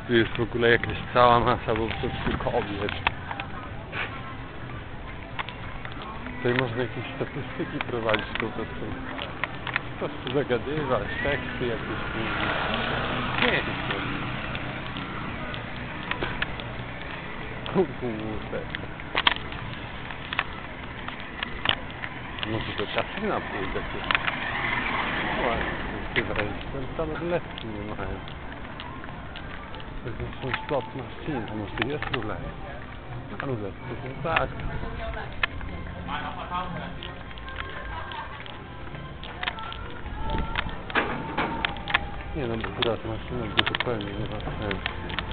Tu jest w ogóle jakaś cała masa po prostu kobiet. Tutaj można jakieś statystyki prowadzić po prostu. Po prostu zagadywać, teksty jakieś mówić. Pięknie. Kurde. Może do kasyna pójdę tu. Właśnie, ten tam lekki nie mają. To są slot machine, to może jest roulette. A roulette to jest tak. Nie no, bo akurat maszyna by zupełnie nie ma sensu.